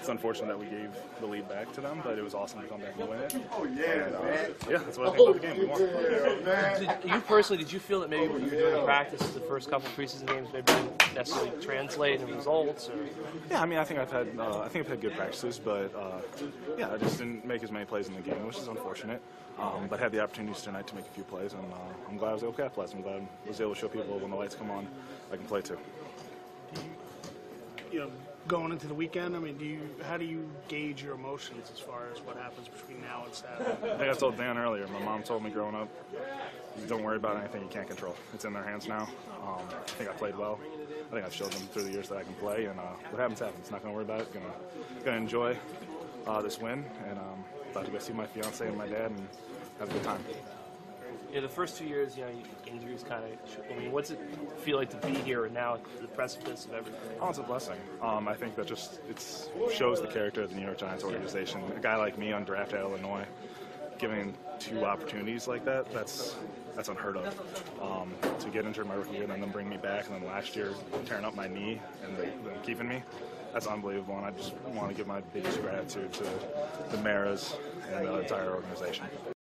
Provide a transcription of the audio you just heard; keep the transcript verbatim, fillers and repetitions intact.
it's unfortunate that we gave the lead back to them, but it was awesome to come back and win it. Oh yeah, and, uh, yeah, that's what I think about the game. We won. Did you personally, did you feel that maybe what you were doing in practice the first couple of preseason games maybe didn't necessarily translate in results? Or? Yeah, I mean, I think I've had, uh, I think I've had good practices, but uh, yeah, I just didn't make as many plays in the game, which is unfortunate. Um, but had the opportunities tonight to make a few plays, and uh, I'm glad I was able to capitalize. I'm glad I was able to show people when the lights come on, I can play too. Do you, you know, going into the weekend, I mean, do you, how do you gauge your emotions as far as what happens between now and Saturday? I think I told Dan earlier, my mom told me growing up, don't worry about anything you can't control. It's in their hands now. Um, I think I played well. I think I've showed them through the years that I can play, and uh, what happens happens. Not going to worry about it. Going to going to enjoy uh, this win, and um, about to go see my fiance and my dad and have a good time. Yeah, the first two years, you know, injuries kind of. I mean, what's it feel like to be here and now at the precipice of everything? Oh, it's a blessing. Um, I think that just it shows the character of the New York Giants organization. A guy like me, undrafted at Illinois, giving two opportunities like that, that's that's unheard of. Um, to get injured my rookie year and then bring me back, and then last year tearing up my knee and then keeping me, that's unbelievable. And I just want to give my biggest gratitude to the Maras and the entire organization.